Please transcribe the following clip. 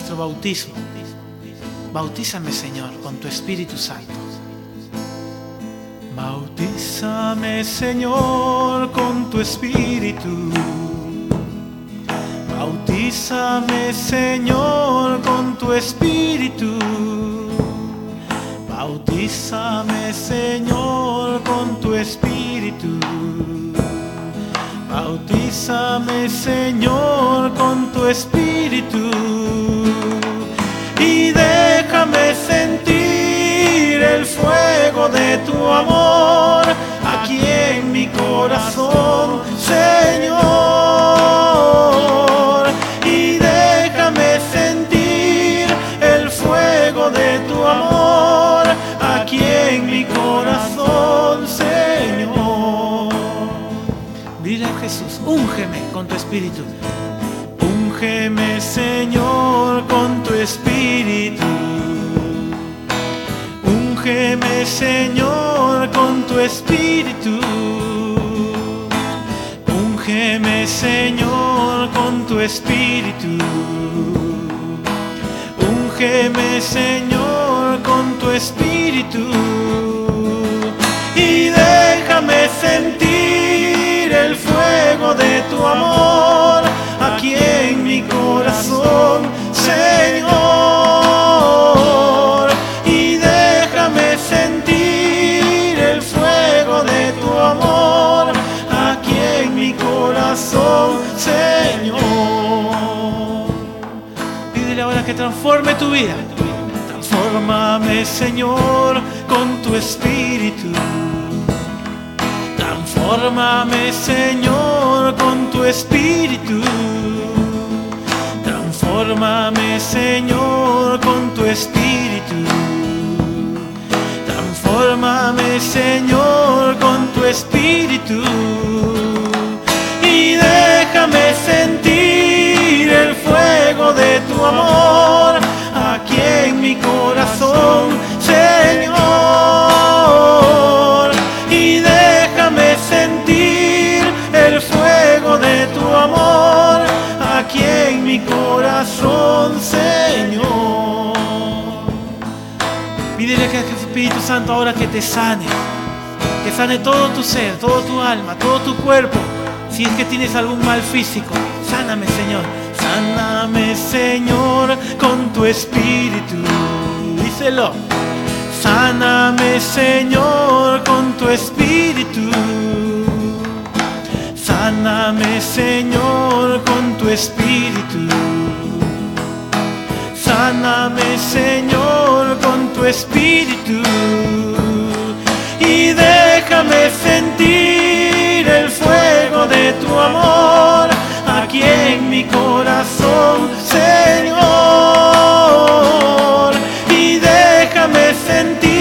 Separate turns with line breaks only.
nuestro bautismo. Bautízame, Señor, con tu Espíritu Santo. Bautízame, Señor, con tu Espíritu. Bautízame, Señor, con tu Espíritu. Bautízame, Señor, con tu Espíritu. Bautízame, Señor, con tu Espíritu. Y déjame sentir el fuego de tu amor aquí en mi corazón, Señor. Y déjame sentir el fuego de tu amor aquí en mi corazón, Señor. Dile a Jesús, úngeme con tu Espíritu. Úngeme, Señor, con tu Espíritu. Úngeme, Señor, con tu Espíritu. Úngeme, Señor, con tu Espíritu. Úngeme, Señor, con tu Espíritu. Y déjame sentir el fuego de tu amor aquí en mi corazón, Señor. Y déjame sentir el fuego de tu amor aquí en mi corazón, Señor. Pídele ahora que transforme tu vida. Transfórmame, Señor, con tu Espíritu. Transfórmame, Señor, con tu Espíritu. Transfórmame, Señor, con tu Espíritu. Transfórmame, Señor, con tu Espíritu. Y déjame sentir el fuego de tu amor aquí en mi corazón, Señor. Y déjame sentir el fuego de tu amor aquí en mi corazón, Señor. Pídele que el Espíritu Santo ahora que te sane todo tu ser, todo tu alma, todo tu cuerpo. Si es que tienes algún mal físico, sáname, Señor. Sáname, Señor, con tu Espíritu. Díselo. Sáname, Señor, con tu Espíritu. Sáname, Señor, con tu Espíritu. Sáname, Señor, con tu Espíritu. Y déjame sentir el fuego de tu amor aquí en mi corazón, Señor. Y déjame sentir